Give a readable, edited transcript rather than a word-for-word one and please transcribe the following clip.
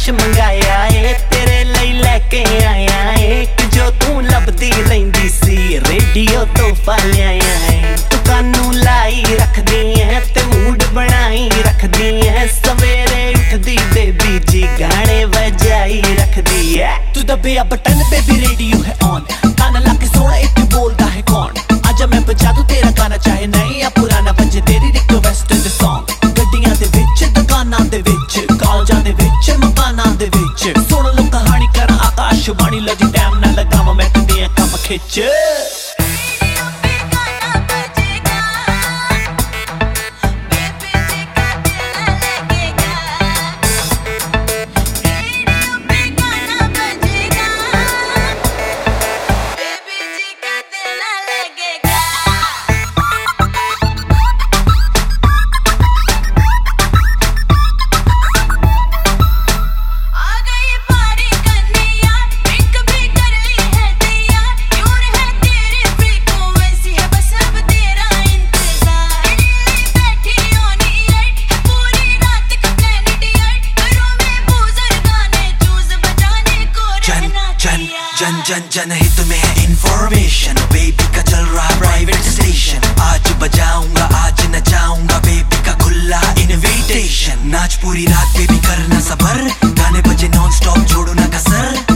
कुछ मंगाया है तेरे लिए लेके आया है कि जो तू लभदी रहिंदी सी रेडियो तो पालिया है तू कानू लाई रखदी है ते मूड बनाई रखदी है सवेरे उठदी बेबी जी गाने बजाई रखदी है तू दबिया बटन बेबी रेडियो है ऑन गाना लाके सोना इतने बोलता है कौन आजा मैं बजा दूं तेरा गाना चाहे नई या पुराना बजे तेरी रिक्वेस्ट द सॉन्ग गड्डियां दे विच दुकानां दे विच कॉलेजां दे विच मकानां दे विच सुन लो कहानी कर आकाशवाणी लो जी टाइम ना लगावा मैं तेरे काम खिच जन जन जन हित में है इंफॉर्मेशन बेबी का चल रहा प्राइवेट स्टेशन आज बजाऊंगा आज नचाऊंगा बेबी का खुला इनविटेशन नाच पूरी रात बेबी करना सबर गाने बजे नॉन स्टॉप छोड़ो ना कसर